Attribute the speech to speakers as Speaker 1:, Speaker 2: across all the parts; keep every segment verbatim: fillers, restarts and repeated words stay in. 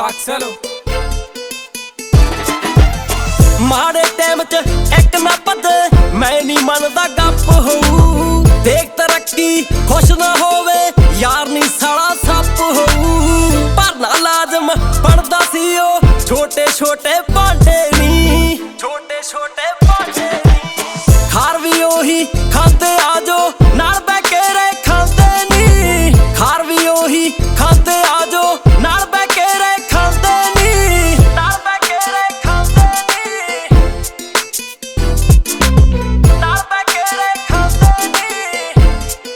Speaker 1: Boxalo
Speaker 2: माड़े time च एक ना पते मैं नहीं मनदा गप होऊ देख तरक्की खुश ना होवे यार नहीं साला सप होऊ भरना लाजम पढ़दा सी ओ छोटे छोटे भांडे नी छोटे छोटे भांडे नी खार भी ओही खाते आजो नाल बै के रे खांदे नी खार भी ओही खाते आजो नाल बै के रे खांदे नी नाल बै के रे खांदे नी नाल बै के रे खांदे नी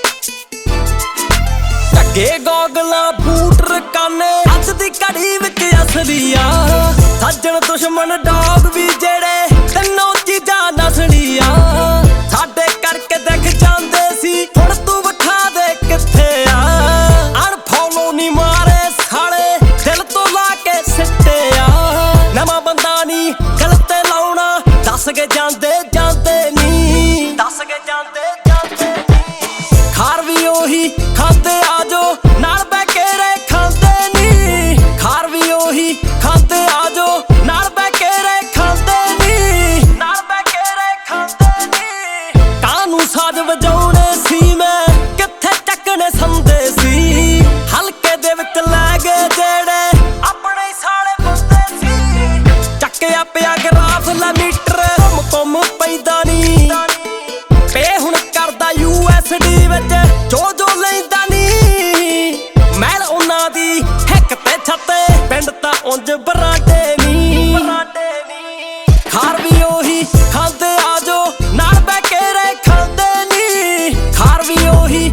Speaker 2: टके गोगला बूट रकाने अज दी घड़ी विच असली आ सज्जन दुश्मन डॉग भी जेड़े तन्नों चीजां नसली आ साडे करके देख जांदे सी हुण तू विखा दे कित्थे आ अनफॉलो नी मारे साले दिल तो ला के सिट्टे आ नवां बंदा नी गल ते लाउणा दस के जांदे जांदे नी दस के जांदे जांदे नी खार भी ओही खाते आजो नाल बै के रे खांदे नी खार भी ओही खाते आजो नाल बै के रे खांदे नी नाल बै के रे खांदे नी कानू साज वजाउणे सी मैं कित्थे चकने संदे सी हलके दे विच लै गए जेड़े अपने ही साले बंदे सी चक्किया पिया ग्राफ लै मीटर घुम घुम पैंदा नी पे हुण करदा यू एस डी विच जो जो लैंदा नी मैल उन्हां दी हिक ते छत्ते पिंड तां उंज बराडे नी खार भी ओही खांदे आजो नाल बै के रे खांदे नी खार भी ओही